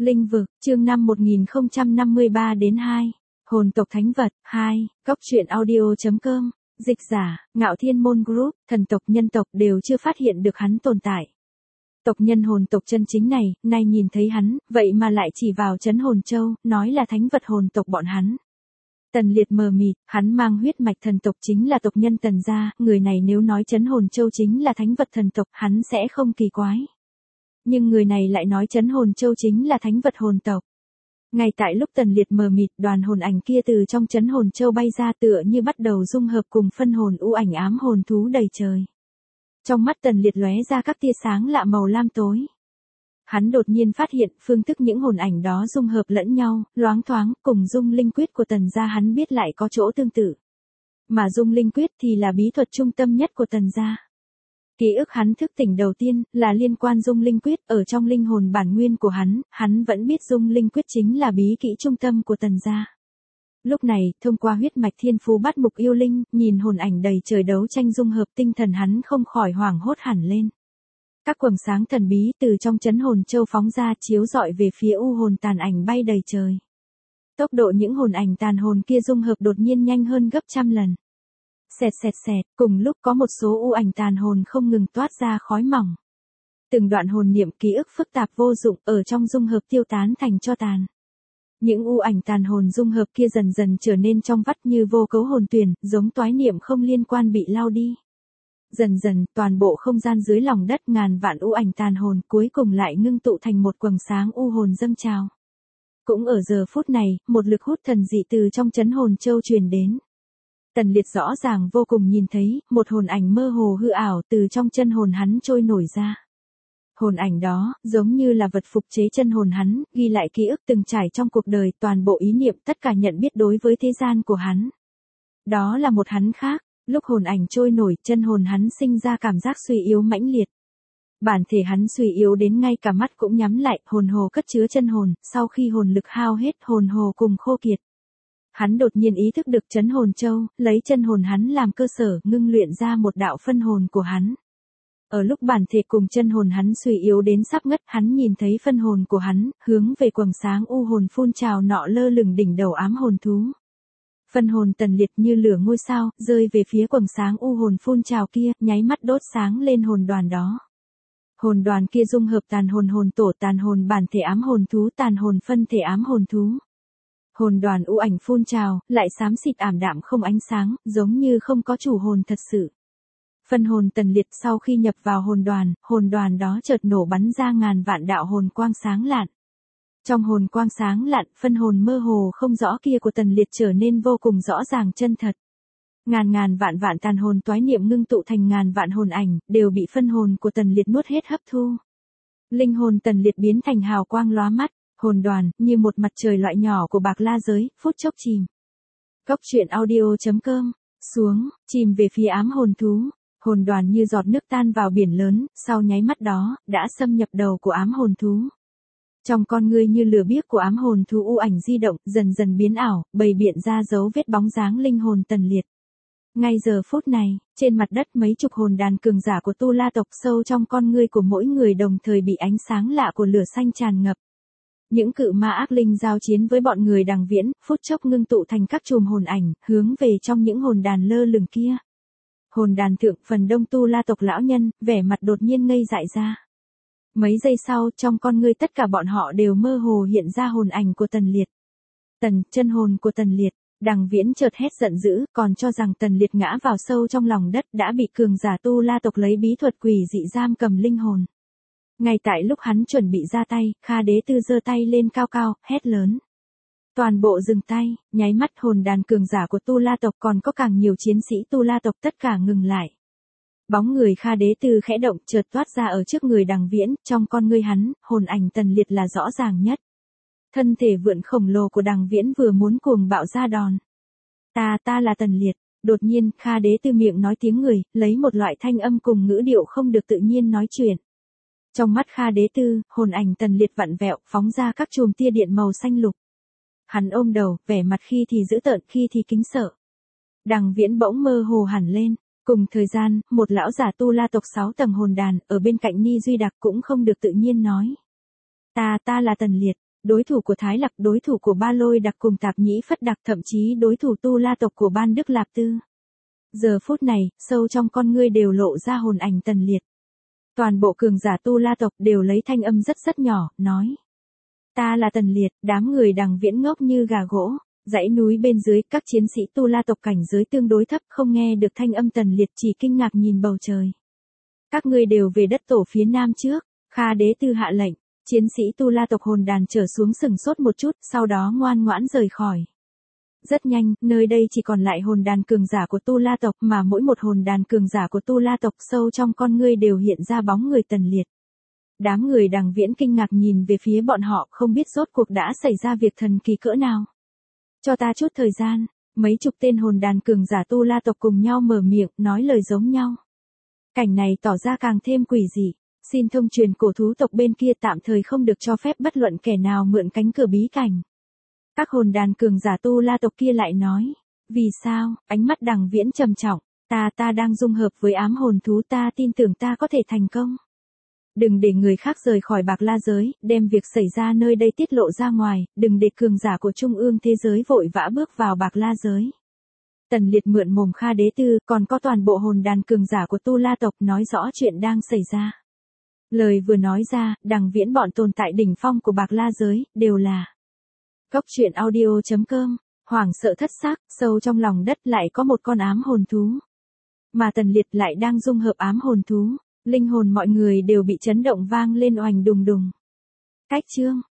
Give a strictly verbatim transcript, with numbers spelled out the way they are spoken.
Linh vực, chương năm một nghìn không trăm năm mươi ba đến hai. Hồn tộc thánh vật, hai. Góc truyện audio.com. Dịch giả, Ngạo Thiên Môn Group, thần tộc nhân tộc đều chưa phát hiện được hắn tồn tại. Tộc nhân hồn tộc chân chính này, nay nhìn thấy hắn, vậy mà lại chỉ vào trấn hồn châu, nói là thánh vật hồn tộc bọn hắn. Tần Liệt mờ mịt, hắn mang huyết mạch thần tộc chính là tộc nhân Tần gia, người này nếu nói trấn hồn châu chính là thánh vật thần tộc, hắn sẽ không kỳ quái. Nhưng người này lại nói trấn hồn châu chính là thánh vật hồn tộc. Ngay tại lúc Tần Liệt mờ mịt, đoàn hồn ảnh kia từ trong trấn hồn châu bay ra tựa như bắt đầu dung hợp cùng phân hồn u ảnh ám hồn thú đầy trời. Trong mắt Tần Liệt lóe ra các tia sáng lạ màu lam tối. Hắn đột nhiên phát hiện phương thức những hồn ảnh đó dung hợp lẫn nhau, loáng thoáng, cùng dung linh quyết của Tần gia hắn biết lại có chỗ tương tự. Mà dung linh quyết thì là bí thuật trung tâm nhất của Tần gia. Ký ức hắn thức tỉnh đầu tiên là liên quan dung linh quyết, ở trong linh hồn bản nguyên của hắn, hắn vẫn biết dung linh quyết chính là bí kỹ trung tâm của Tần gia. Lúc này, thông qua huyết mạch thiên phú bắt mục yêu linh, nhìn hồn ảnh đầy trời đấu tranh dung hợp, tinh thần hắn không khỏi hoảng hốt hẳn lên. Các quầng sáng thần bí từ trong trấn hồn châu phóng ra chiếu rọi về phía u hồn tàn ảnh bay đầy trời. Tốc độ những hồn ảnh tàn hồn kia dung hợp đột nhiên nhanh hơn gấp trăm lần. Xẹt xẹt xẹt, cùng lúc có một số u ảnh tàn hồn không ngừng toát ra khói mỏng. Từng đoạn hồn niệm ký ức phức tạp vô dụng ở trong dung hợp tiêu tán thành tro tàn. Những u ảnh tàn hồn dung hợp kia dần dần trở nên trong vắt như vô cấu hồn tuyền, giống toái niệm không liên quan bị lao đi. Dần dần, toàn bộ không gian dưới lòng đất ngàn vạn u ảnh tàn hồn cuối cùng lại ngưng tụ thành một quầng sáng u hồn dâng trào. Cũng ở giờ phút này, một lực hút thần dị từ trong trấn hồn châu truyền đến. Tần Liệt rõ ràng vô cùng nhìn thấy, một hồn ảnh mơ hồ hư ảo từ trong chân hồn hắn trôi nổi ra. Hồn ảnh đó, giống như là vật phục chế chân hồn hắn, ghi lại ký ức từng trải trong cuộc đời, toàn bộ ý niệm tất cả nhận biết đối với thế gian của hắn. Đó là một hắn khác, lúc hồn ảnh trôi nổi, chân hồn hắn sinh ra cảm giác suy yếu mãnh liệt. Bản thể hắn suy yếu đến ngay cả mắt cũng nhắm lại, hồn hồ cất chứa chân hồn, sau khi hồn lực hao hết, hồn hồ cùng khô kiệt. Hắn đột nhiên ý thức được trấn hồn châu, lấy chân hồn hắn làm cơ sở, ngưng luyện ra một đạo phân hồn của hắn. Ở lúc bản thể cùng chân hồn hắn suy yếu đến sắp ngất, hắn nhìn thấy phân hồn của hắn, hướng về quầng sáng u hồn phun trào nọ lơ lửng đỉnh đầu ám hồn thú. Phân hồn Tần Liệt như lửa ngôi sao, rơi về phía quầng sáng u hồn phun trào kia, nháy mắt đốt sáng lên hồn đoàn đó. Hồn đoàn kia dung hợp tàn hồn hồn tổ, tàn hồn bản thể ám hồn thú, tàn hồn phân thể ám hồn thú. Hồn đoàn u ảnh phun trào, lại xám xịt ảm đạm không ánh sáng, giống như không có chủ hồn thật sự. Phân hồn Tần Liệt sau khi nhập vào hồn đoàn, hồn đoàn đó chợt nổ bắn ra ngàn vạn đạo hồn quang sáng lạn. Trong hồn quang sáng lạn, phân hồn mơ hồ không rõ kia của Tần Liệt trở nên vô cùng rõ ràng chân thật. Ngàn ngàn vạn vạn tàn hồn toái niệm ngưng tụ thành ngàn vạn hồn ảnh, đều bị phân hồn của Tần Liệt nuốt hết hấp thu. Linh hồn Tần Liệt biến thành hào quang lóa mắt. Hồn đoàn, như một mặt trời loại nhỏ của bạc la giới, phút chốc chìm. Góc truyện audio.com. Xuống, chìm về phía ám hồn thú. Hồn đoàn như giọt nước tan vào biển lớn, sau nháy mắt đó, đã xâm nhập đầu của ám hồn thú. Trong con ngươi như lửa biếc của ám hồn thú u ảnh di động, dần dần biến ảo, bày biện ra dấu vết bóng dáng linh hồn Tần Liệt. Ngay giờ phút này, trên mặt đất mấy chục hồn đàn cường giả của Tu La tộc sâu trong con ngươi của mỗi người đồng thời bị ánh sáng lạ của lửa xanh tràn ngập. Những cự ma ác linh giao chiến với bọn người Đằng Viễn, phút chốc ngưng tụ thành các chùm hồn ảnh, hướng về trong những hồn đàn lơ lửng kia. Hồn đàn thượng phần đông Tu La tộc lão nhân, vẻ mặt đột nhiên ngây dại ra. Mấy giây sau, trong con ngươi tất cả bọn họ đều mơ hồ hiện ra hồn ảnh của Tần Liệt. Tần, chân hồn của Tần Liệt. Đằng Viễn chợt hét giận dữ, còn cho rằng Tần Liệt ngã vào sâu trong lòng đất, đã bị cường giả Tu La tộc lấy bí thuật quỷ dị giam cầm linh hồn. Ngay tại lúc hắn chuẩn bị ra tay, Kha Đế Tư giơ tay lên cao cao, hét lớn. Toàn bộ dừng tay, nháy mắt hồn đàn cường giả của Tu La tộc còn có càng nhiều chiến sĩ Tu La tộc tất cả ngừng lại. Bóng người Kha Đế Tư khẽ động chợt toát ra ở trước người Đằng Viễn, trong con ngươi hắn, hồn ảnh Tần Liệt là rõ ràng nhất. Thân thể vượn khổng lồ của Đằng Viễn vừa muốn cuồng bạo ra đòn. Ta ta là Tần Liệt. Đột nhiên, Kha Đế Tư miệng nói tiếng người, lấy một loại thanh âm cùng ngữ điệu không được tự nhiên nói chuyện. Trong mắt Kha Đế Tư, hồn ảnh Tần Liệt vặn vẹo, phóng ra các chùm tia điện màu xanh lục. Hắn ôm đầu, vẻ mặt khi thì dữ tợn, khi thì kính sợ. Đằng Viễn bỗng mơ hồ hẳn lên. Cùng thời gian, một lão giả Tu La tộc sáu tầng hồn đàn, ở bên cạnh Ni Duy Đặc cũng không được tự nhiên nói. Ta ta là Tần Liệt. đối thủ của Thái Lặc, đối thủ của Ba Lôi Đặc cùng Tạp Nhĩ Phất Đặc, thậm chí đối thủ Tu La tộc của Ban Đức Lạp Tư. Giờ phút này, sâu trong con ngươi đều lộ ra hồn ảnh Tần Liệt. Toàn bộ cường giả Tu La tộc đều lấy thanh âm rất rất nhỏ, nói. Ta là Tần Liệt, đám người Đằng Viễn ngốc như gà gỗ. Dãy núi bên dưới, các chiến sĩ Tu La tộc cảnh giới tương đối thấp không nghe được thanh âm Tần Liệt, chỉ kinh ngạc nhìn bầu trời. Các ngươi đều về đất tổ phía nam trước, Kha Đế Tư hạ lệnh. Chiến sĩ Tu La tộc hồn đàn trở xuống sừng sốt một chút, sau đó ngoan ngoãn rời khỏi. Rất nhanh, nơi đây chỉ còn lại hồn đàn cường giả của Tu La tộc, mà mỗi một hồn đàn cường giả của Tu La tộc sâu trong con ngươi đều hiện ra bóng người Tần Liệt. Đám người Đằng Viễn kinh ngạc nhìn về phía bọn họ, không biết rốt cuộc đã xảy ra việc thần kỳ cỡ nào. Cho ta chút thời gian, mấy chục tên hồn đàn cường giả Tu La tộc cùng nhau mở miệng, nói lời giống nhau. Cảnh này tỏ ra càng thêm quỷ dị. Xin thông truyền cổ thú tộc bên kia tạm thời không được cho phép bất luận kẻ nào mượn cánh cửa bí cảnh. Các hồn đàn cường giả Tu La tộc kia lại nói. Vì sao? Ánh mắt Đằng Viễn trầm trọng. Ta ta đang dung hợp với ám hồn thú, ta tin tưởng ta có thể thành công. Đừng để người khác rời khỏi Bạc La giới, đem việc xảy ra nơi đây tiết lộ ra ngoài, đừng để cường giả của Trung ương thế giới vội vã bước vào Bạc La giới. Tần Liệt mượn mồm Kha Đế Tư, còn có toàn bộ hồn đàn cường giả của Tu La tộc nói rõ chuyện đang xảy ra. Lời vừa nói ra, Đằng Viễn bọn tồn tại đỉnh phong của Bạc La giới, đều là Cốc truyện audio chấm com, hoảng sợ thất xác, sâu trong lòng đất lại có một con ám hồn thú. Mà Tần Liệt lại đang dung hợp ám hồn thú, linh hồn mọi người đều bị chấn động vang lên oành đùng đùng. Cách chương